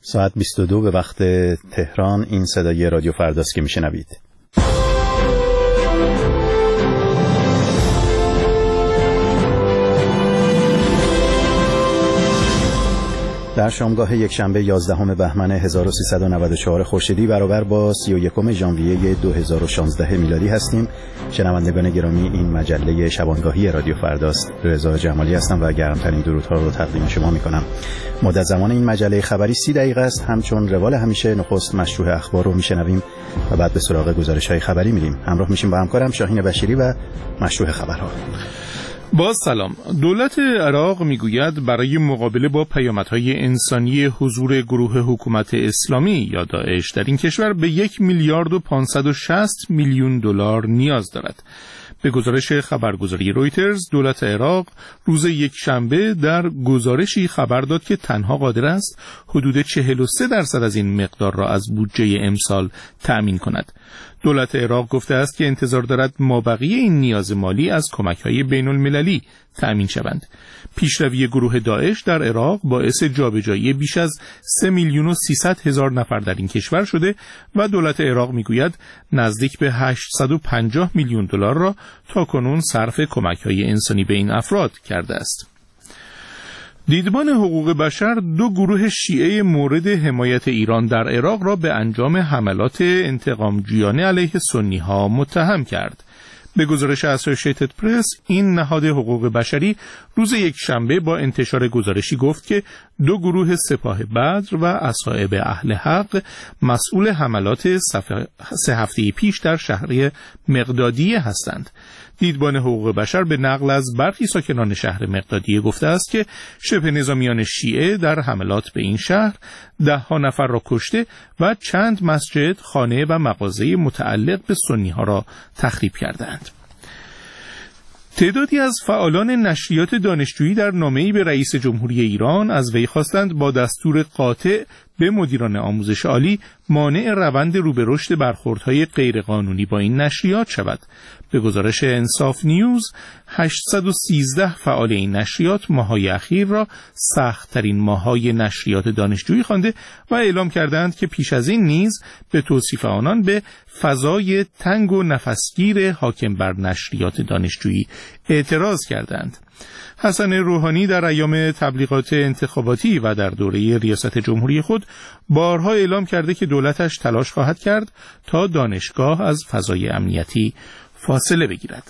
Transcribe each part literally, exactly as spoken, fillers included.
ساعت بیست و دو به وقت تهران. این صدای رادیو فرداست که میشنوید. در شامگاه یک شنبه یازدهم بهمن هزار و سیصد و نود و چهار خورشیدی برابر با سی و یکم ژانویه دو هزار و شانزده میلادی هستیم. شنوندگان گرامی، این مجله شبانگاهی رادیو فرداست. رضا جمالی هستم و گرمترین درودها رو تقدیم شما میکنم. مدت زمان این مجله خبری سی دقیقه است. همچون روال همیشه نخست مشروع اخبار رو میشنویم و بعد به سراغ گزارش‌های خبری میریم. همراه میشیم با همکارم شاهین بشیری و مشروع خبرها. با سلام. دولت عراق میگوید برای مقابله با پیامدهای انسانی حضور گروه حکومت اسلامی یا داعش در این کشور به یک میلیارد و پانصد و شصت میلیون دلار نیاز دارد. به گزارش خبرگزاری رویترز، دولت عراق روز یک شنبه در گزارشی خبر داد که تنها قادر است حدود چهل و سه درصد از این مقدار را از بودجه امسال تأمین کند. دولت عراق گفته است که انتظار دارد مابقی این نیاز مالی از کمک‌های بین‌المللی تأمین شوند. پیشروی گروه داعش در عراق باعث جابجایی بیش از سه میلیون و سیصد هزار نفر در این کشور شده و دولت عراق میگوید نزدیک به هشتصد و پنجاه میلیون دلار را تاکنون صرف کمک‌های انسانی به این افراد کرده است. دیدبان حقوق بشر دو گروه شیعه مورد حمایت ایران در عراق را به انجام حملات انتقامجویانه علیه سنی‌ها متهم کرد. به گزارش اسوسییتد پرس، این نهاد حقوق بشری روز یک شنبه با انتشار گزارشی گفت که دو گروه سپاه بدر و اصحاب اهل حق مسئول حملات سه هفته پیش در شهر مقدادیه هستند. دیدبان حقوق بشر به نقل از برخی ساکنان شهر مقدادیه گفته است که شبه نظامیان شیعه در حملات به این شهر ده ها نفر را کشته و چند مسجد، خانه و مغازه متعلق به سنی ها را تخریب کردند. تعدادی از فعالان نشریات دانشجویی در نامه‌ای به رئیس جمهوری ایران از وی خواستند با دستور قاطع به مدیران آموزش عالی مانع روند رو به رشد برخوردهای غیرقانونی با این نشریات شود. به گزارش انصاف نیوز، هشتصد و سیزده فعال این نشریات ماه‌های اخیر را سخت‌ترین ماه‌های نشریات دانشجویی خوانده و اعلام کردند که پیش از این نیز به توصیف آنان به فضای تنگ و نفسگیر حاکم بر نشریات دانشجویی اعتراض کردند. حسن روحانی در ایام تبلیغات انتخاباتی و در دوره ریاست جمهوری خود بارها اعلام کرده که دولتش تلاش خواهد کرد تا دانشگاه از فضای امنیتی فاصله بگیرد.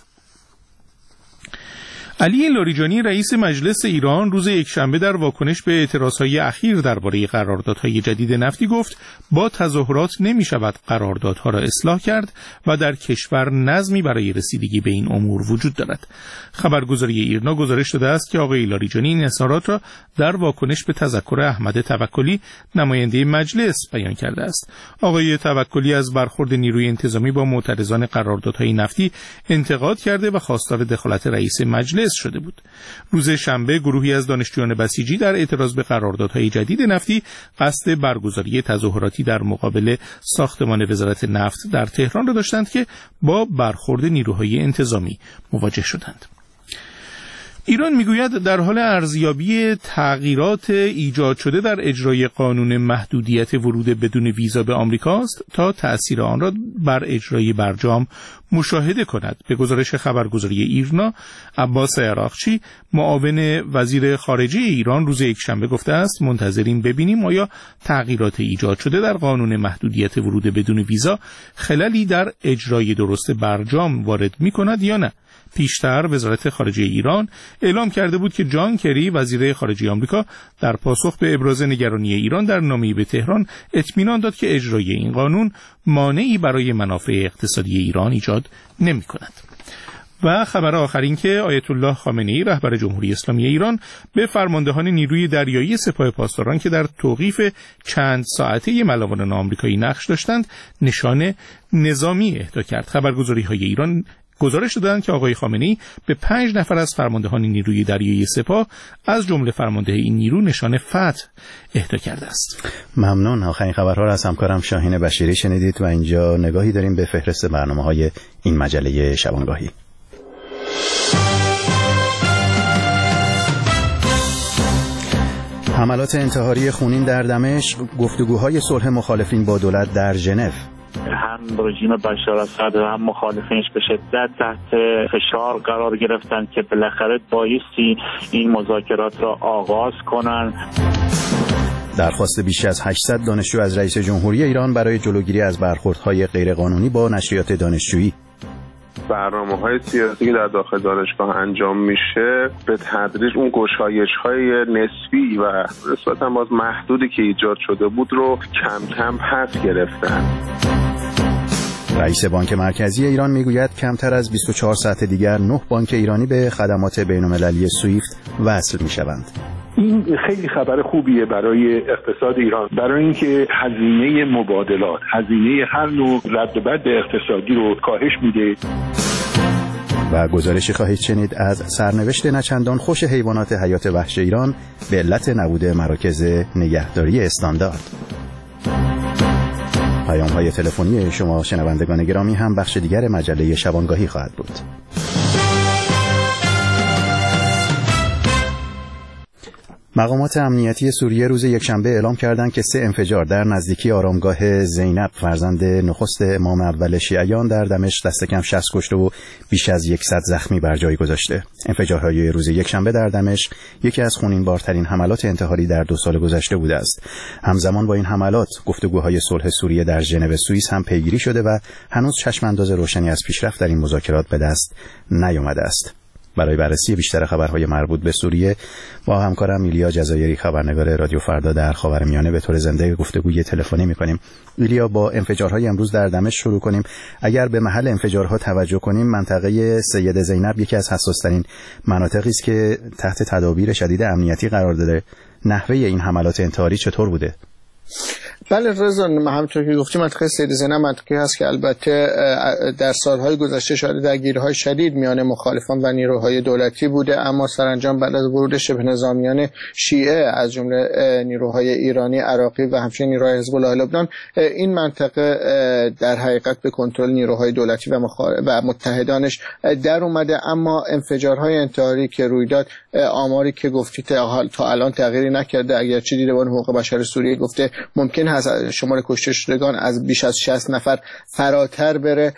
علی لاریجانی رئیس مجلس ایران روز یکشنبه در واکنش به اعتراضهای اخیر درباره قراردادهای جدید نفتی گفت با تظاهرات نمی شود قراردادها را اصلاح کرد و در کشور نظمی برای رسیدگی به این امور وجود دارد. خبرگزاری ایرنا گزارش داده است که آقای لاریجانی این اظهارات را در واکنش به تذکر احمد توکلی نماینده مجلس بیان کرده است. آقای توکلی از برخورد نیروی انتظامی با معترضان قراردادهای نفتی انتقاد کرده و خواستار دخالت رئیس مجلس شده بود. روز شنبه گروهی از دانشجویان بسیجی در اعتراض به قراردادهای جدید نفتی قصد برگزاری تظاهراتی در مقابل ساختمان وزارت نفت در تهران را داشتند که با برخورد نیروهای انتظامی مواجه شدند. ایران میگوید در حال ارزیابی تغییرات ایجاد شده در اجرای قانون محدودیت ورود بدون ویزا به آمریکا است تا تأثیر آن را بر اجرای برجام مشاهده کند. به گزارش خبرگزاری ایرنا، عباس عراقچی معاون وزیر خارجه ایران روز یکشنبه گفته است منتظریم ببینیم آیا تغییرات ایجاد شده در قانون محدودیت ورود بدون ویزا خللی در اجرای درست برجام وارد می‌کند یا نه. پیشتر وزارت خارجه ایران اعلام کرده بود که جان کری وزیر خارجه آمریکا در پاسخ به ابراز نگرانی ایران در نامه‌ای به تهران اطمینان داد که اجرای این قانون مانعی برای منافع اقتصادی ایران ایجاد نمی‌کند. و خبر آخر این که آیت الله خامنه‌ای رهبر جمهوری اسلامی ایران به فرماندهان نیروی دریایی سپاه پاسداران که در توقیف چند ساعته ملوانان آمریکایی نقش داشتند نشان نظامی اهدا کرد. خبرگزاری‌های ایران گزارش دادند که آقای خامنه‌ای به پنج نفر از فرماندهان نیروی دریایی سپاه از جمله فرمانده این نیرو نشان فتح اهدا کرده است. ممنون. آخرین خبرها را از همکارم شاهین بشیری شنیدید و اینجا نگاهی داریم به فهرست برنامه‌های این مجله شبانگاهی. حملات انتحاری خونین در دمشق، گفتگوهای صلح مخالفین با دولت در ژنو. هم رژیم بشار اسد و هم مخالفینش به شدت تحت فشار قرار گرفتن که بالاخره بایستی این مذاکرات را آغاز کنند. درخواست بیش از هشتصد دانشجو از رئیس جمهوری ایران برای جلوگیری از برخوردهای غیرقانونی با نشریات دانشجویی. برنامه‌های سیاسی که در داخل دانشگاه انجام میشه به تدریج اون گشایش‌های نسبی و نسبتاً باز محدودی که ایجاد شده بود رو کم کم پس گرفتن. رئیس بانک مرکزی ایران میگوید کمتر از بیست و چهار ساعت دیگر نه بانک ایرانی به خدمات بین‌المللی سویفت وصل میشوند. این خیلی خبر خوبیه برای اقتصاد ایران، برای اینکه هزینه مبادلات، هزینه هر نوع رد و بدل اقتصادی رو کاهش میده. و گزارشی خواهید شنید از سرنوشت نچندان خوش حیوانات حیات وحش ایران به علت نبود مراکز نگهداری استاندارد. پیام‌های تلفنی شما شنوندگان گرامی هم بخش دیگر مجله شبانگاهی خواهد بود. مقامات امنیتی سوریه روز یکشنبه اعلام کردند که سه انفجار در نزدیکی آرامگاه زینب فرزند نخست امام اول شیعیان در دمشق دست کم شصت کشته و بیش از صد زخمی بر جای گذاشته. انفجارهای روز یکشنبه در دمشق یکی از خونین‌بارترین حملات انتحاری در دو سال گذشته بوده است. همزمان با این حملات گفتگوهای صلح سوریه در ژنو سوئیس هم پیگیری شده و هنوز چشم انداز روشنی از پیشرفت در این مذاکرات به دست نیامده است. برای بررسی بیشتر خبرهای مربوط به سوریه با همکارم ایلیا جزایری خبرنگار رادیو فردا در خاورمیانه به طور زنده گفتگوی تلفنی می‌کنیم. ایلیا، با انفجارهای امروز در دمشق شروع کنیم. اگر به محل انفجارها توجه کنیم، منطقه سید زینب یکی از حساس‌ترین مناطقی است که تحت تدابیر شدید امنیتی قرار داره. نحوه این حملات انتحاری چطور بوده؟ بله رضا، همونطور که گفتیم منطقه سید زینب منطقه‌ای هست که البته در سالهای گذشته شاهد درگیری‌های شدید میان مخالفان و نیروهای دولتی بوده، اما سرانجام بعد از ورود شبه نظامیان شیعه از جمله نیروهای ایرانی، عراقی و همچنین نیروهای حزب الله لبنان، این منطقه در حقیقت به کنترل نیروهای دولتی و, مخال... و متحدانش در اومده. اما انفجارهای انتحاری که روی داد، آماری که گفتی تا الان تغییری نکرده، اگرچه دیدبان حقوق بشر سوریه گفته ممکن از شمار کشته شدگان از بیش از شصت نفر فراتر بره.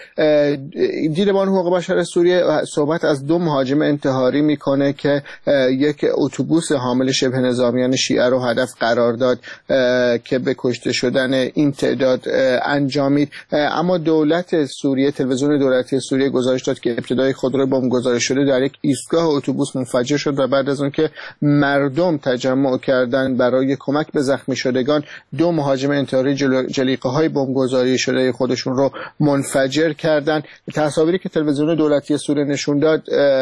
دیدبان حقوق بشر سوریه صحبت از دو مهاجم انتحاری میکنه که یک اتوبوس حامل شبه نظامیان شیعه رو هدف قرار داد که به کشته شدن این تعداد انجامید. اما دولت سوریه، تلویزیون دولتی سوریه گزارش داد که ابتدای خودروی بمبگذاری شده در یک ایستگاه اتوبوس منفجر شد و بعد از اون که مردم تجمع کردن برای کمک به زخمی شدگان، دو مهاجم انتحاری جلیقه های بمبگذاری شده خودشون رو منفجر کردن. تصاویری که تلویزیون دولتی سوریه نشون داد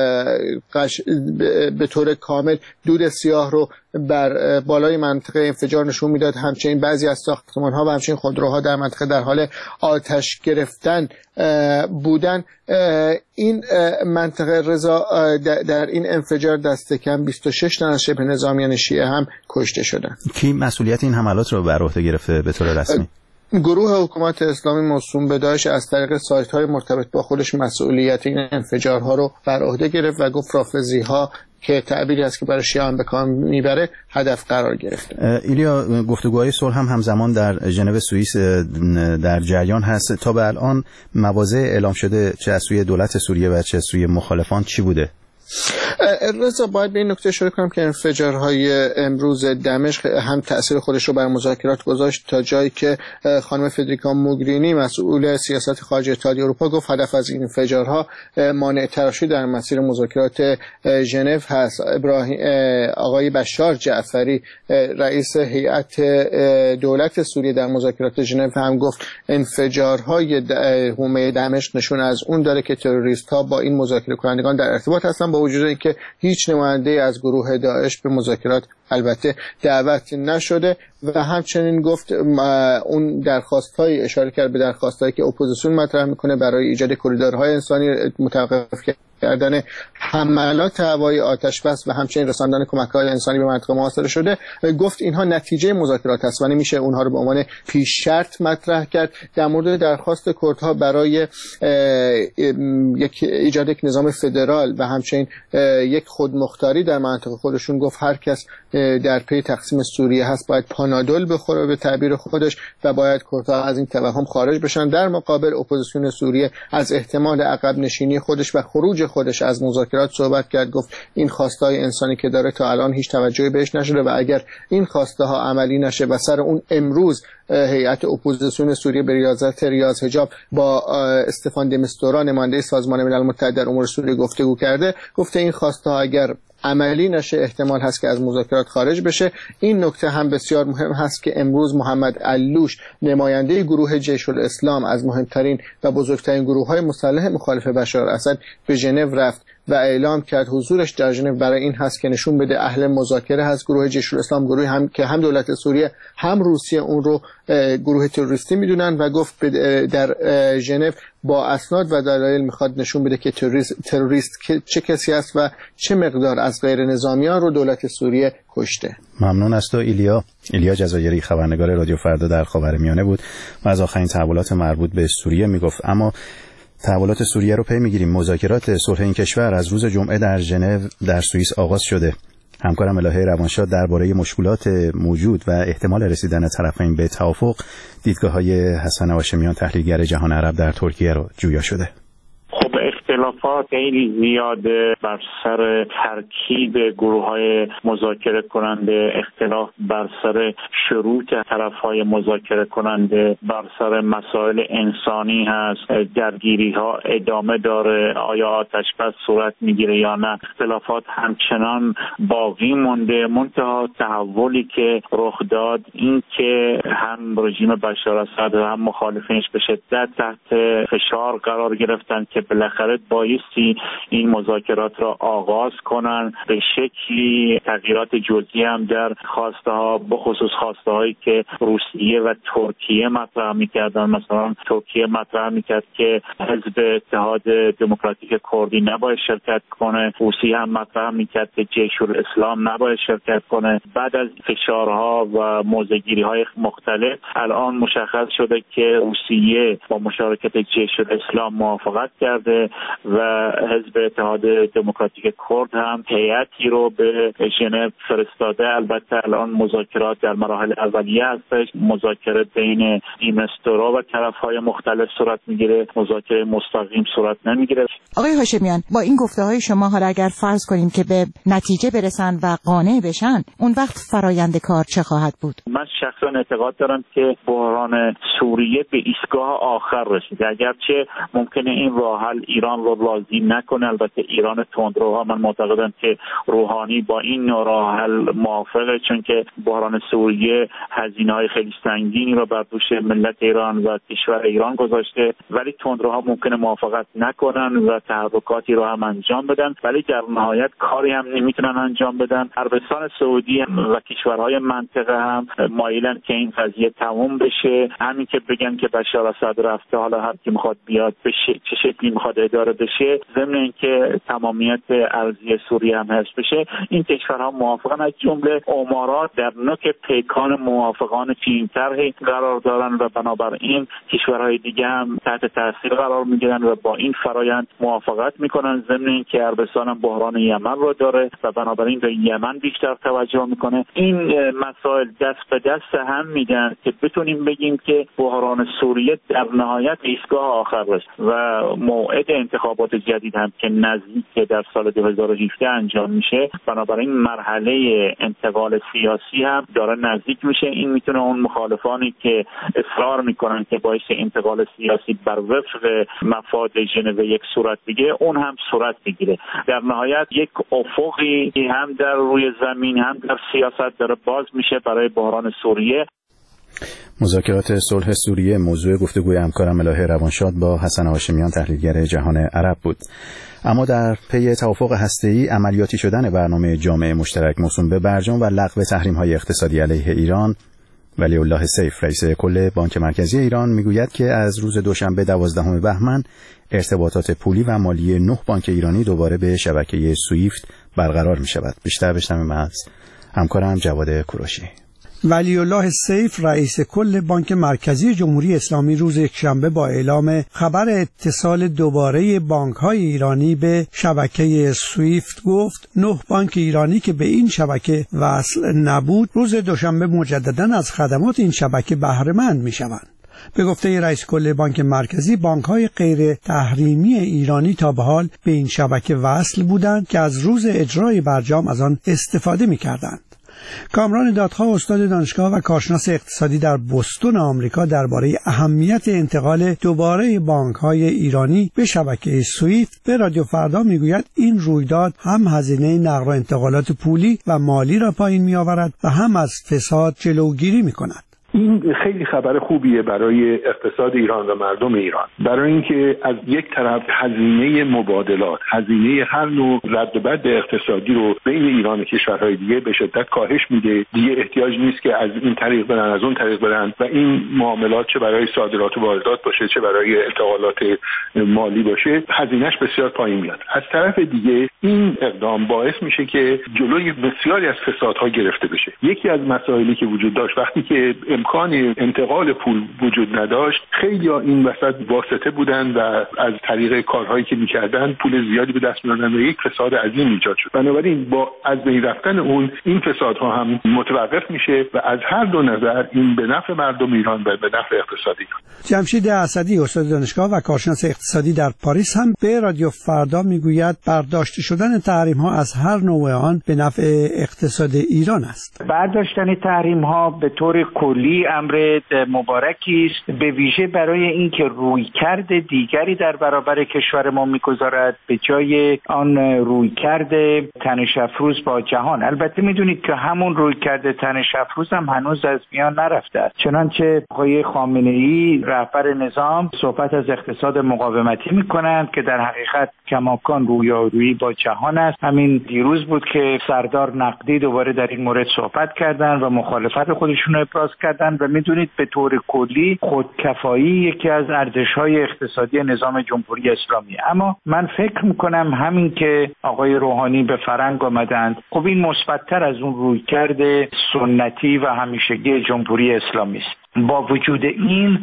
به طور کامل دود سیاه رو بر بالای منطقه انفجار نشون میداد. همچنین بعضی از ساختمان‌ها و همچنین خودروها در منطقه در حال آتش گرفتن بودن. این منطقه رضا در این انفجار دست کم بیست و شش تن از شبه نظامیان شیعه هم کشته شدند. کی مسئولیت این حملات رو بر عهده گرفته به طور رسمی؟ گروه حکومت اسلامی موسوم به داعش از طریق سایت‌های مرتبط با خودش مسئولیت این انفجارها رو بر عهده گرفت و گفت رافضی‌ها که تعبیری است که برای شیعیان به کار میبره هدف قرار گرفته. ایلیا، گفتگوهای صلح هم همزمان در ژنو سوئیس در جریان هست. تا به الان مواضع اعلام شده چه از سوی دولت سوریه و چه از سوی مخالفان چی بوده؟ رضا، باید به این نکته اشاره کنم که انفجارهای امروز دمشق هم تأثیر خودش رو بر مذاکرات گذاشت تا جایی که خانم فدریکا موگرینی مسئول سیاست خارجه اتحادیه اروپا گفت هدف از این انفجارها مانع تراشی در مسیر مذاکرات ژنو هست. ابراهیم آقای بشار جعفری رئیس هیئت دولت سوریه در مذاکرات ژنو هم گفت انفجارهای حومه دمشق نشون از اون داره که تروریست‌ها با این مذاکره کنندگان در ارتباط هستن، با وجود اینکه هیچ نماینده از گروه داعش به مذاکرات البته دعوت نشده. و همچنین گفت اون درخواست‌های اشاره کرد به درخواست‌هایی که اپوزیسیون مطرح میکنه برای ایجاد کریدورهای انسانی، متوقف کردن حملات هوایی، آتش بس و همچنین رساندن کمک‌های انسانی به منطقه محاصره شده. گفت اینها نتیجه مذاکرات است و نمیشه اونها رو به عنوان پیش شرط مطرح کرد. در مورد درخواست کردها برای یک ایجاد یک نظام فدرال و همچنین یک خودمختاری در منطقه خودشون گفت هر کس در پی تقسیم سوریه هست باید پانادول بخوره به تعبیر خودش و باید کردها از این توهم خارج بشن. در مقابل اپوزیسیون سوریه از احتمال عقب نشینی خودش و خروج خودش از مذاکرات صحبت کرد، گفت این خواستهای انسانی که داره تا الان هیچ توجهی بهش نشده و اگر این خواسته ها عملی نشه و سر اون امروز هیئت اپوزیسیون سوریه به ریاست ریاض حجاب با استفان د میستورا نماینده سازمان ملل متحد در امور سوریه گفتگو کرده، گفته این خواسته ها اگر عملی نشه احتمال هست که از مذاکرات خارج بشه. این نکته هم بسیار مهم هست که امروز محمد علوش نماینده گروه جیش الاسلام از مهمترین و بزرگترین گروه‌های مسلح مخالف بشار اسد به ژنو رفت و اعلام کرد حضورش در ژنو برای این هست که نشون بده اهل مذاکره هست. گروه جیش الاسلام گروهی هم که هم دولت سوریه هم روسیه اون رو گروه تروریستی میدونن و گفت در ژنو با اسناد و دلایل میخواد نشون بده که تروریست, تروریست چه کسی است و چه مقدار از غیر نظامیان رو دولت سوریه کشته. ممنون از تو ایلیا. ایلیا جزایری خبرنگار رادیو فردا در خاورمیانه بود و از آخرین تحولات مربوط به سوریه میگفت. اما تحولات سوریه رو پی میگیریم. مذاکرات صلح این کشور از روز جمعه در ژنو در سوئیس آغاز شده. همکارم الهه روانشاد درباره مشکلات موجود و احتمال رسیدن طرفین به توافق دیدگاه‌های حسن هاشمیان تحلیلگر جهان عرب در ترکیه رو جویا شده. خب اختلافات خیلی زیاده بر سر ترکیب گروه‌های مذاکره کننده، اختلاف بر سر شروط طرف‌های مذاکره کننده، بر سر مسائل انسانی هست، درگیری‌ها ادامه داره، آیا آتش بس صورت میگیره یا نه. اختلافات همچنان باقی مونده. منتها تحولی که رخ داد این که هم رژیم بشار اسد و هم مخالفینش به شدت تحت فشار قرار گرفتن که بالاخره بایستی این مذاکرات را آغاز کنن، به شکلی تغییرات جزئی هم در خواسته ها، بخصوص خواسته هایی که روسیه و ترکیه مطرح میکردن. مثلا ترکیه مطرح میکرد که حزب اتحاد دموکراتیک کردی نباید شرکت کنه، روسیه هم مطرح میکرد که جیش الاسلام نباید شرکت کنه. بعد از فشارها و موضع‌گیری های مختلف الان مشخص شده که روسیه با مشارکت جیش الاسلام موافقت کرده و حزب اتحاد دموکراتیک کرد هم هیئتی رو به ژنو فرستاده. البته الان مذاکرات در مراحل اولیه هستش، مذاکره بین دیمستورا و طرف‌های مختلف صورت میگیره، مذاکره مستقیم صورت نمیگیره. آقای هاشمیان، با این گفته‌های شما حالا اگر فرض کنیم که به نتیجه برسن و قانع بشن، اون وقت فرایند کار چه خواهد بود؟ من شخصا اعتقاد دارم که بحران سوریه به ایستگاه آخر رسیده، اگرچه ممکنه این راه حل ایران رو راضی نکنه. البته ایران تندروها من معتقدم که روحانی با این نوع راه حل موافقه، چون که بحران سوریه هزینه‌های خیلی سنگینی رو بر دوش ملت ایران و کشور ایران گذاشته، ولی تندروها ممکنه موافقت نکنن و تحرکاتی رو هم انجام بدن، ولی در نهایت کاری هم نمیتونن انجام بدن. عربستان سعودی و کشورهای منطقه هم مایلن که این قضیه تموم بشه، همین که بگن که بشار اسد رفته، حالا هر کی میخواد بیاد به چه شکلی میخواد اداره بشه، ضمن اینکه تمامیت ارضی سوریه هم حفظ بشه. این کشورها موافقن، از جمله امارات در نوک پیکان موافقان چنین طرحی قرار دارن و بنابراین کشورهای دیگه هم تحت تاثیر قرار میگیرن و با این فرایند موافقت میکنن. ضمن اینکه عربستان هم بحران یمن رو داره و بنابراین به یمن بیشتر توجه میکنه. این مسائل دست به دست هم میدن که بتونیم بگیم که بحران سوریه در نهایت ایستگاه آخر است و موعد انتخابات جدید هم که نزدیک در سال دو هزار و هفده انجام میشه، بنابراین مرحله انتقال سیاسی هم داره نزدیک میشه. این میتونه اون مخالفانی که اصرار میکنن که باعث انتقال سیاسی بر وفق مفاد ژنو یک صورت بگیره، اون هم صورت بگیره. در نهایت یک افقی هم در روی زمین هم در سیاست داره باز میشه برای بحران سوریه. مذاکرات صلح سوریه موضوع گفتگوی همکارم الهه روانشاد با حسن هاشمیان تحلیلگر جهان عرب بود. اما در پی توافق هسته‌ای عملیاتی شدن برنامه جامعه مشترک موسوم به برجام و لغو تحریم‌های اقتصادی علیه ایران، ولی الله سیف رئیس کل بانک مرکزی ایران میگوید که از روز دوشنبه دوازدهم بهمن ارتباطات پولی و مالی نه بانک ایرانی دوباره به شبکه سویفت برقرار می شود. بیشتر بشنویم از همکارم جواد کوروشی. ولی الله سیف رئیس کل بانک مرکزی جمهوری اسلامی روز یکشنبه با اعلام خبر اتصال دوباره بانک‌های ایرانی به شبکه سویفت گفت نه بانک ایرانی که به این شبکه وصل نبود روز دوشنبه مجدداً از خدمات این شبکه بهره مند می‌شوند. به گفته رئیس کل بانک مرکزی، بانک‌های غیر تحریمی ایرانی تا به حال به این شبکه وصل بودند که از روز اجرای برجام از آن استفاده می‌کردند. کامران دادخواه، استاد دانشگاه و کارشناس اقتصادی در بوستون آمریکا، درباره اهمیت انتقال دوباره بانک‌های ایرانی به شبکه سویفت به رادیو فردا میگوید این رویداد هم هزینه نقل و انتقالات پولی و مالی را پایین می‌آورد و هم از فساد جلوگیری می‌کند. این خیلی خبر خوبیه برای اقتصاد ایران و مردم ایران، برای اینکه از یک طرف هزینه مبادلات، هزینه هر نوع رد و بدل اقتصادی رو بین ایران و کشورهای دیگه به شدت کاهش میده. دیگه احتیاج نیست که از این طریق برن از اون طریق برن و این معاملات چه برای صادرات و واردات باشه چه برای انتقالات مالی باشه هزینهش بسیار پایین میاد. از طرف دیگه این اقدام باعث میشه که جلوی بسیاری از فسادها گرفته بشه. یکی از مسائلی که وجود داشت وقتی که امکان انتقال پول وجود نداشت، خیلی ها این وسط واسطه بودن و از طریق کارهایی که میکردن پول زیادی به دست می‌آوردن و یک فساد عظیم ایجاد شد. بنابراین با از بین رفتن اون این فسادها هم متوقف میشه و از هر دو نظر این به نفع مردم ایران و به نفع اقتصاد ایران. جمشید اسدی، استاد دانشگاه و کارشناس اقتصادی در پاریس، هم به رادیو فردا میگوید برداشته شدن تحریم‌ها از هر نوع آن به نفع اقتصاد ایران است. برداشتن تحریم‌ها به طور کلی امر مبارکی است، به ویژه برای اینکه رویکرد دیگری در برابر کشور ما میگذارد به جای آن رویکرد تنش افروز با جهان. البته میدونید که همون رویکرد تنش افروز هم هنوز از میان نرفته است، چنانچه آقای خامنه‌ای رهبر نظام صحبت از اقتصاد مقاومتی میکنند که در حقیقت کماکان رویارویی با جهان است. همین دیروز بود که سردار نقدی دوباره در این مورد صحبت کردند و مخالفت خودشون رو ابراز کردند و میدونید به طور کلی خودکفایی یکی از ارزش‌های اقتصادی نظام جمهوری اسلامی. اما من فکر میکنم همین که آقای روحانی به فرنگ آمدند، خب این مثبت‌تر از اون رویکرد سنتی و همیشگی جمهوری اسلامی است. با وجود این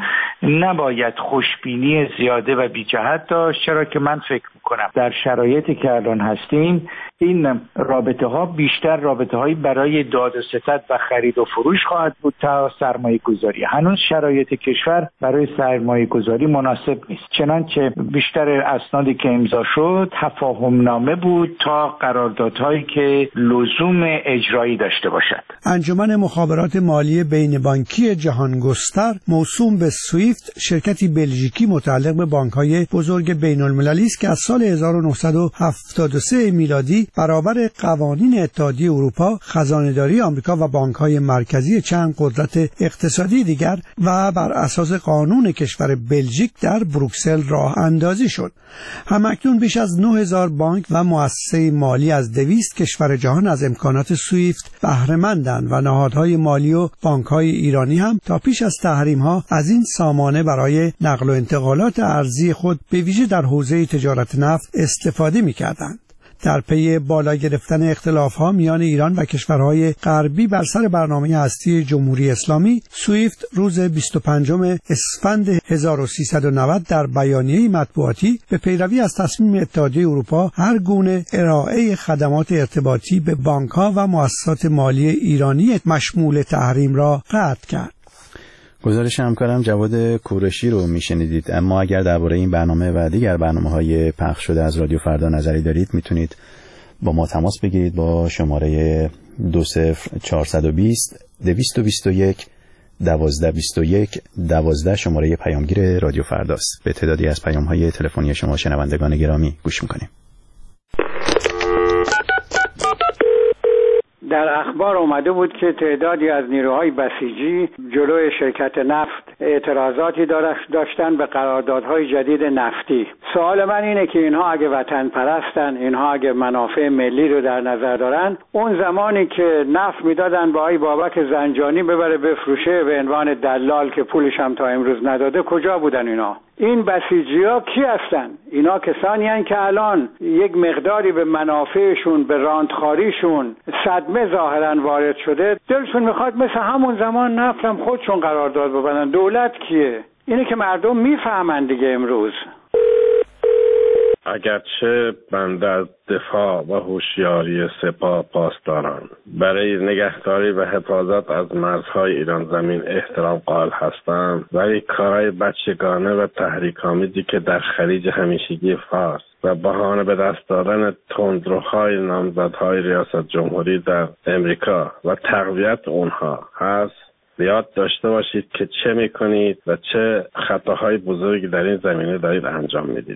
نباید خوشبینی زیاده و بی جهت داشت، چرا که من فکر میکنم در شرایطی که الان هستیم این رابطه ها بیشتر رابطه هایی برای داد و ستد و خرید و فروش خواهد بود تا سرمایه گذاری. هنوز شرایط کشور برای سرمایه گذاری مناسب نیست، چنانچه بیشتر اسنادی که امضا شد تفاهم نامه بود تا قراردادهایی که لزوم اجرایی داشته باشد. انجمن مخابرات مالی بین بانکی جهان گستر موسوم به سویفت، شرکتی بلژیکی متعلق به بانک‌های بزرگ بین‌المللی است که از سال هزار و نهصد و هفتاد و سه میلادی برابر قوانین اتحادیه اروپا، خزانه‌داری آمریکا و بانک‌های مرکزی چند قدرت اقتصادی دیگر و بر اساس قانون کشور بلژیک در بروکسل راه اندازی شد. همکنون بیش از نه هزار بانک و مؤسسه مالی از دویست کشور جهان از امکانات سویفت بهره مندند و نهادهای مالی و بانک‌های ایرانی هم تا پیش از تحریم‌ها از این سامانه برای نقل و انتقالات ارزی خود به ویژه در حوزه تجارت نفت استفاده می‌کردند. در پی بالا گرفتن اختلاف‌ها میان ایران و کشورهای غربی بر سر برنامه هستی جمهوری اسلامی، سویفت روز بیست و پنجم اسفند هزار و سیصد و نود در بیانیه مطبوعاتی به پیروی از تصمیم اتحادیه اروپا هر گونه ارائه خدمات ارتباطی به بانک‌ها و مؤسسات مالی ایرانی مشمول تحریم را قطع کرد. گزارش همکارم جواد کورشی رو میشنیدید. اما اگر درباره این برنامه و دیگر برنامه‌های پخش شده از رادیو فردا نظری دارید، میتونید با ما تماس بگیرید با شماره دو صفر چهارصد و بیست دویست و بیست و یک دوازده بیست و یک دوازده شماره پیامگیر رادیو فرداست. به تعدادی از پیام‌های تلفنی شما شنوندگان گرامی گوش می‌کنیم. در اخبار اومده بود که تعدادی از نیروهای بسیجی جلوی شرکت نفت اعتراضاتی داشتن به قراردادهای جدید نفتی. سوال من اینه که اینها اگه وطن پرستن، اینها اگه منافع ملی رو در نظر دارن، اون زمانی که نفت میدادن با آقای بابک زنجانی ببره بفروشه به عنوان دلال که پولش هم تا امروز نداده، کجا بودن اینا؟ این بسیجی‌ها کی هستن؟ اینا کسانی هستند که الان یک مقداری به منافعشون، به راندخاریشون صدمه ظاهرا وارد شده، دلشون میخواد مثل همون زمان نفتم خودشون قرارداد ببندن. دولت کیه؟ اینه که مردم میفهمن دیگه امروز. اگرچه بنده از دفاع و هوشیاری سپاه پاسداران برای نگهداری و حفاظت از مرزهای ایران زمین احترام قائل هستم، ولی کارهای بچگانه و تحریک‌آمیزی که در خلیج همیشگی فارس و بهانه به دست دادن تندروهای نامزدهای ریاست جمهوری در امریکا و تقویت اونها هست، یاد داشته باشید که چه میکنید و چه خطاهای بزرگی در این زمینه دارید انجام میدید.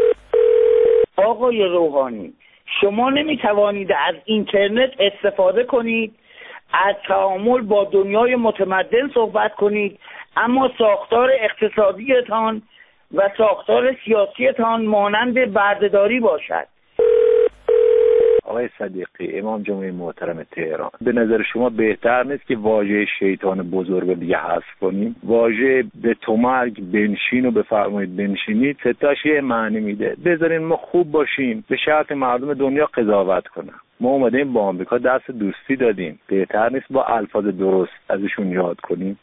آقای روحانی، شما نمیتوانید از اینترنت استفاده کنید، از تعامل با دنیای متمدن صحبت کنید، اما ساختار اقتصادیتان و ساختار سیاسیتان مانند بردهداری باشد. آقای صدیقی، امام جمعه محترم تهران، به نظر شما بهتر نیست که واژه شیطان بزرگ دیگه حذف کنیم؟ واژه به تو مرگ بنشین و بفرمایید بنشینید ستاش یه معنی میده. بذارین ما خوب باشیم، به شرط مردم دنیا قضاوت کنن. ما اومدیم با آمریکا دست دوستی دادیم، بهتر نیست با الفاظ درست ازشون یاد کنیم؟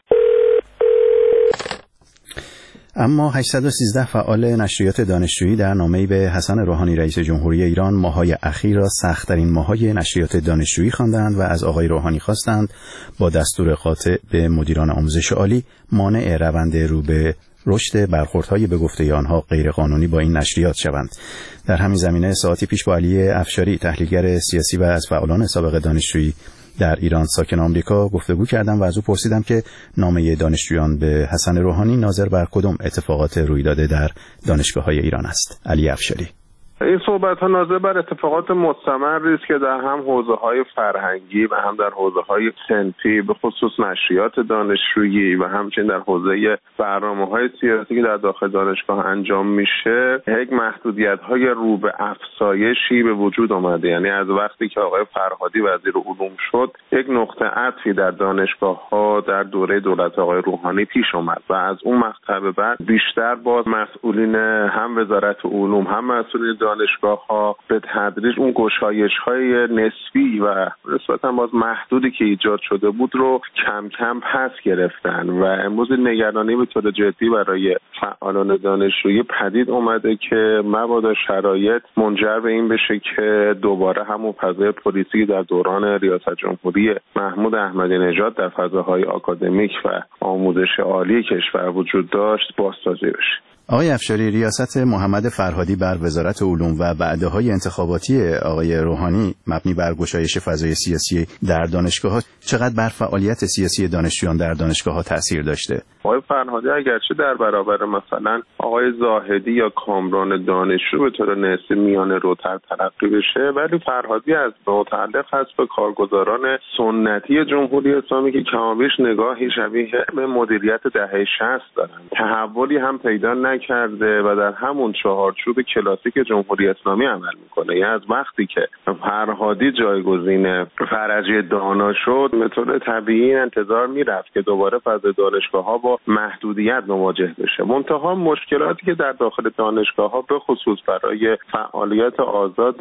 اما هشتصد و سیزده فعال نشریات دانشجویی در نامه‌ای به حسن روحانی رئیس جمهوری ایران ماه‌های اخیر را سخت‌ترین ماه‌های نشریات دانشجویی خواندند و از آقای روحانی خواستند با دستور قاطع به مدیران آموزش عالی مانع روند رو به رشد برخوردهای به گفته آنها غیرقانونی با این نشریات شوند. در همین زمینه ساعتی پیش با علی افشاری، تحلیلگر سیاسی و از فعالان سابق دانشجویی در ایران ساکن آمریکا، گفتگو کردم و از او پرسیدم که نامه دانشجویان به حسن روحانی ناظر بر کدام اتفاقات روی داده در دانشگاه‌های ایران است. علی افشاری: این صحبت‌ها ناظر بر اتفاقات مستمری است که در هم حوزه‌های فرهنگی و هم در حوزه‌های صنفی، به خصوص نشریات دانشجویی و همچنین در حوزه برنامه‌های سیاسی که در داخل دانشگاه انجام میشه، یک محدودیت‌های رو به افزایشی به وجود آمده. یعنی از وقتی که آقای فرهادی وزیر علوم شد، یک نقطه عطفی در دانشگاه‌ها در دوره دولت آقای روحانی پیش آمد و از اون مقطع به بعد بیشتر باز مسئولین هم وزارت علوم هم مسئولین دانشگاه ها به تدریج اون گشایش های نسبی و نسبتاً باز محدودی که ایجاد شده بود رو کم کم پس گرفتن و امروز نگرانی به طور جدی برای فعالان دانشجویی پدید اومده که مبادا شرایط منجر به این بشه که دوباره همون فضای پلیسی در دوران ریاست جمهوری محمود احمدی نژاد در فضاهای آکادمیک و آموزش عالی کشور وجود داشت بازسازی بشه. آقای افشاری، ریاست محمد فرهادی بر وزارت علوم و وعده‌های انتخاباتی آقای روحانی مبنی بر گشایش فضای سیاسی در دانشگاه‌ها چقدر بر فعالیت سیاسی دانشجویان در دانشگاه‌ها تاثیر داشته؟ آقای فرهادی اگرچه در برابر مثلا آقای زاهدی یا کامران دانشجو به طور نسبی میانه روتر تلقی بشه، ولی فرهادی از متعلق هست به کارگزاران سنتی جمهوری اسلامی که کمابیش نگاهی شبیه به مدیریت دهه شصت دارن. تحولی هم پیدا نکرده و در همون چهارچوب کلاسیک جمهوری اسلامی عمل میکنه. یعنی از وقتی که فرهادی جایگزین فرجی دانا شد، به طور طبیعی انتظار میرفت که دوباره فضای دانشگاه‌ها با محدودیت مواجه بشه. منتها مشکلاتی که در داخل دانشگاه‌ها به خصوص برای فعالیت آزاد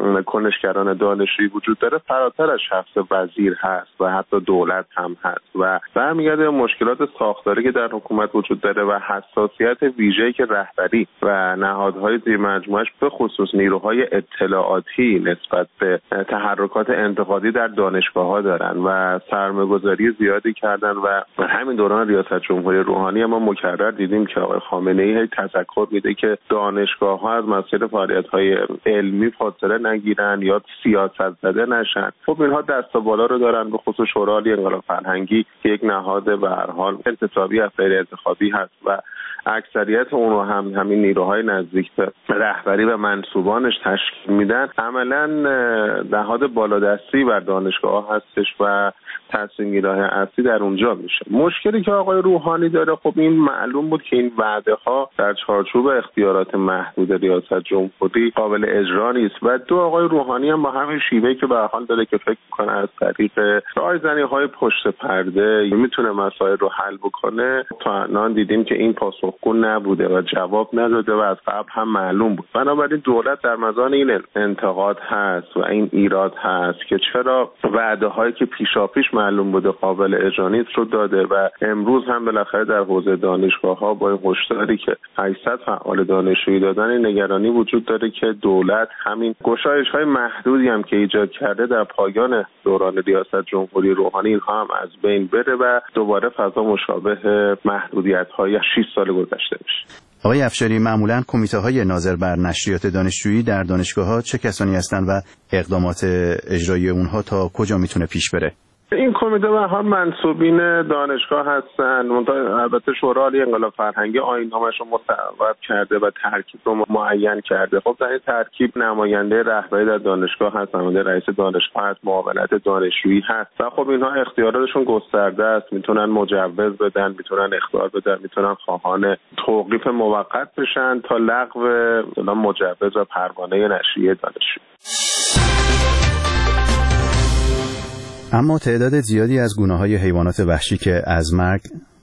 کنشگران دانشجویی وجود داره فراتر از شخص وزیر هست و حتی دولت هم هست و برمیگرده به مشکلات ساختاری که در حکومت وجود داره و حساسیت ویژه‌ای که رهبری و نهادهای زیر مجموعه‌اش به خصوص نیروهای اطلاعاتی نسبت به تحرکات انتقادی در دانشگاه‌ها دارن و سرمایه‌گذاری زیادی کردن و همین دوران ریاست جمهوری روحانی ما مکرر دیدیم که آقای خامنه‌ای تذکر میده که دانشگاه‌ها از مسیر فعالیت‌های علمی فاصله نگیرن یا سیاست زده نشن. خب اینها دست و بالا رو دارن، به خصوص شورای عالی انقلاب فرهنگی که یک نهاد به هر حال انتصابی از غیر انتخابی هست و اکثریت اون رو هم همین نیروهای نزدیک به رهبری و منصوبانش تشکیل میدن، عملاً نهاد بالادستی بر دانشگاه هستش و تصمیم‌گیری‌های اصلی در اونجا میشه. مشکلی که آقای روحانی داره، خب این معلوم بود که این وعده ها در چارچوب اختیارات محدود ریاست جمهوری قابل اجرا نیست و دو آقای روحانی هم با همین شیوهی که به هر حال داره که فکر میکنه از طریق رایزنی‌های پشت پرده میتونه مسائل رو حل بکنه، تا الان دیدیم که این پاسخگو نبوده و جواب نداده و از قبل هم معلوم بود. بنابراین دولت در مزان این انتقاد هست و این ایراد هست که چرا وعده‌هایی که پیشاپیش معلوم بوده قابل اجرا نیست رو داده و امروز هم بالاخره در حوزه دانشگاه‌ها با هشداری که هشتصد فعال دانشجویی دادن این نگرانی وجود داره که دولت همین گشایش‌های محدودی هم که ایجاد کرده در پایان دوران ریاست جمهوری روحانی اینها هم از بین بره و دوباره فضا مشابه محدودیت‌های شش سال گذشته بشه. آقای افشاری، معمولاً کمیته‌های ناظر بر نشریات دانشجویی در دانشگاه‌ها چه کسانی هستند و اقدامات اجرایی اونها تا کجا میتونه پیش بره؟ این کمیته به هر منصوبین دانشگاه هستن. البته شورای عالی انقلاب فرهنگی آیین‌نامه‌اش رو مصوب کرده و ترکیب رو معین کرده. خب در این ترکیب نماینده رهبری در دانشگاه هست، نماینده رئیس دانشگاه هست، معاونت دانشجویی هست و خب اینها اختیاراتشون گسترده است. میتونن مجوز بدن، میتونن اخطار بدن، میتونن خواهان توقیف موقت بشن تا لغو مجوز و پروانه نشریه دانشجویی. اما تعداد زیادی از گونه‌های حیوانات وحشی که از مرگ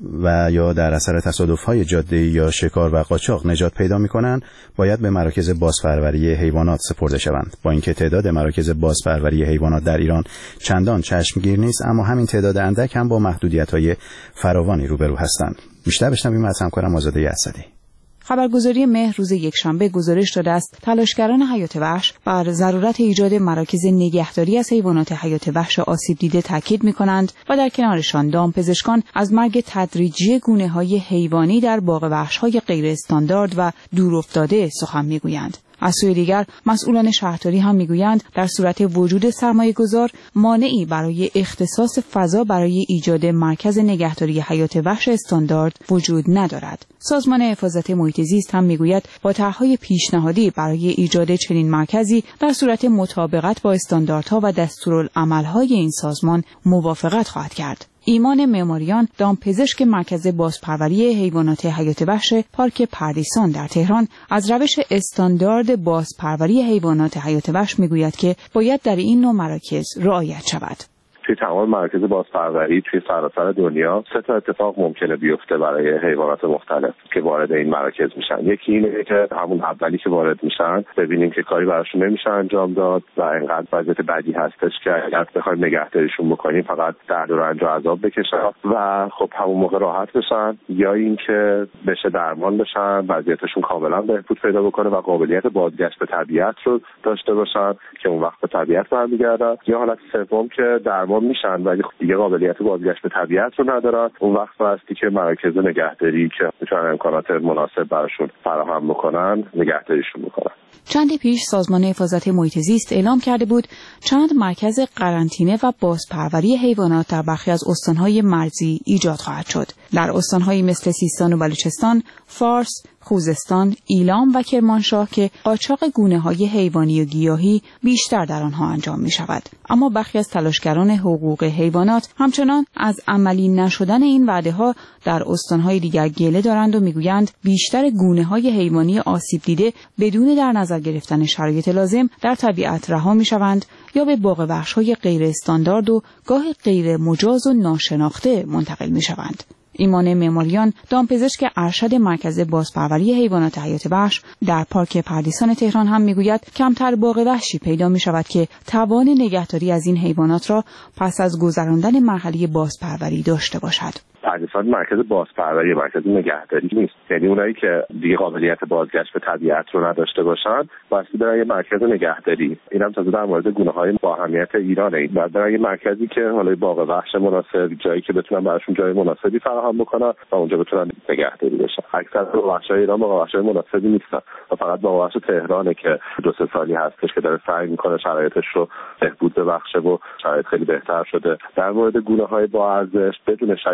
و یا در اثر تصادف‌های جاده‌ای یا شکار و قاچاق نجات پیدا می‌کنند، باید به مراکز بازپروری حیوانات سپرده شوند. با اینکه تعداد مراکز بازپروری حیوانات در ایران چندان چشمگیر نیست، اما همین تعداد اندک هم با محدودیت‌های فراوانی روبرو هستند. بیشتر بشنویم از همکارم آزاده اسدی. خبرگزاری مهر روز یکشنبه گزارش داده است تلاشگران حیات وحش بر ضرورت ایجاد مراکز نگهداری از حیوانات حیات وحش آسیب دیده تاکید می‌کنند و در کنارشان دامپزشکان از مرگ تدریجی گونه‌های حیوانی در باغ وحش‌های غیر استاندارد و دورافتاده سخن می‌گویند. از سوی دیگر مسئولان شهرداری هم میگویند در صورت وجود سرمایه‌گذار مانعی برای اختصاص فضا برای ایجاد مرکز نگهداری حیات وحش استاندارد وجود ندارد. سازمان حفاظت محیط زیست هم میگوید با طرح‌های پیشنهادی برای ایجاد چنین مرکزی در صورت مطابقت با استانداردها و دستورالعمل‌های این سازمان موافقت خواهد کرد. ایمان معماریان، دامپزشک مرکز بازپروری حیوانات حیات وحش پارک پردیسان در تهران، از روش استاندارد بازپروری حیوانات حیات وحش میگوید که باید در این نوع مراکز رعایت شود. توی تمام مراکز بازپروری توی سراسر دنیا سه تا اتفاق ممکنه بیفته برای حیوانات مختلف که وارد این مراکز میشن. یکی اینه که همون اولی که وارد میشن ببینیم که کاری براشون نمیشه انجام داد و اینقدر وضعیت بدی هستش که اگر بخوایم نگهداریشون بکنیم فقط درد و رنج و عذاب بکشن و خب همون موقع راحت بشن، یا اینکه بشه درمان بشن، وضعیتشون کاملا بهبود پیدا بکنه و قابلیت بازگشت به طبیعت رو داشته باشن که اون وقت به طبیعت برمیگردن، یا حالت سوم که درمان میشن ولی دیگه قابلیت بازگشت به طبیعت رو ندارن. اون وقت واسطی که مراکز نگهداری که میتونن امکانات مناسب براشون فراهم بکنن نگهداریشون میکنن. چندی پیش سازمان حفاظت محیط زیست اعلام کرده بود چند مرکز قرنطینه و بازپروری حیوانات در برخی از استان‌های مرزی ایجاد خواهد شد. در استان‌هایی مثل سیستان و بلوچستان، فارس، خوزستان، ایلام و کرمانشاه که قاچاق گونه‌های حیوانی و گیاهی بیشتر در آنها انجام می‌شود. اما برخی از تلاشگران حقوق حیوانات همچنان از عملی نشدن این وعده‌ها در استان‌های دیگر گله دارند و می‌گویند بیشتر گونه‌های حیوانی آسیب دیده بدون در نظر گرفتن شرایط لازم در طبیعت رها می‌شوند یا به باغ وحش‌های غیر استاندارد و گاه غیر مجاز و ناشناخته منتقل می‌شوند. ایمان معماریان، دامپزشک ارشد مرکز بازپروری حیوانات حیات وحش در پارک پردیسان تهران هم میگوید کمتر باغ وحشی پیدا می شود که توان نگهداری از این حیوانات را پس از گذراندن مرحله بازپروری داشته باشد. پردیسان مرکز بازپروری، مرکز نگهداری نیست. یعنی اونایی که دیگه قابلیت بازگشت به طبیعت رو نداشته باشن واسه برای یه مرکز نگهداری. اینم تازه در مورد گونه‌های با اهمیت ایرانه. بعد برای یه مرکزی که حالا باغ وحش مناسب، جایی که بتونن براشون جای مناسبی فراهم بکنن و اونجا بتونن نگهداری بشن. اکثر باغ وحش‌های ایران باغ وحش‌های مناسبی نیستن و فقط باغ وحش تهرانه که دو سه سالی هستش که داره سعی می‌کنه شرایطش رو بهبود ببخشه و شرایط خیلی بهتر شده. در مورد گونه‌های با ارزش بدون شک باید این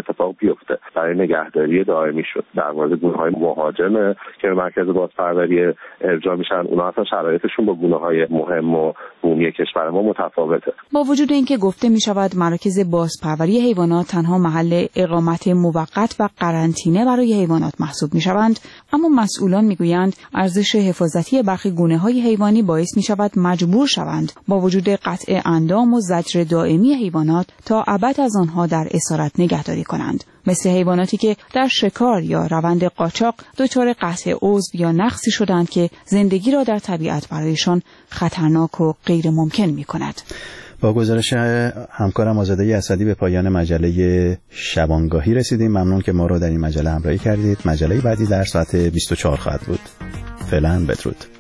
اتفاق بیفته برای نگهداری دائمی شد. در مورد گونه‌های مهاجمه که به مرکز بازپروری ارجاع میشن، اونا اصلا شرایطشون با گونه‌های مهم و بومی کشور ما متفاوته. با وجود اینکه گفته میشود مراکز بازپروری حیوانات تنها محل اقامت موقت و قرنطینه برای حیوانات محسوب میشوند، اما مسئولان میگویند ارزش حفاظتی برخی گونه‌های حیوانی باعث میشود مجبور شوند با وجود قطع اندام و زجر دائمی حیوانات تا ابد از آنها در اسارت نگهداری کنند، مثل حیواناتی که در شکار یا روند قاچاق دچار قطع عضو یا نقصی شدند که زندگی را در طبیعت برایشان خطرناک و غیر ممکن می‌کند. با گزارش همکارم آزاده اسدی به پایان مجله شبانگاهی رسیدیم. ممنون که ما رو در این مجله همراهی کردید. مجله بعدی در ساعت بیست و چهار خواهد بود. فعلا بدرود.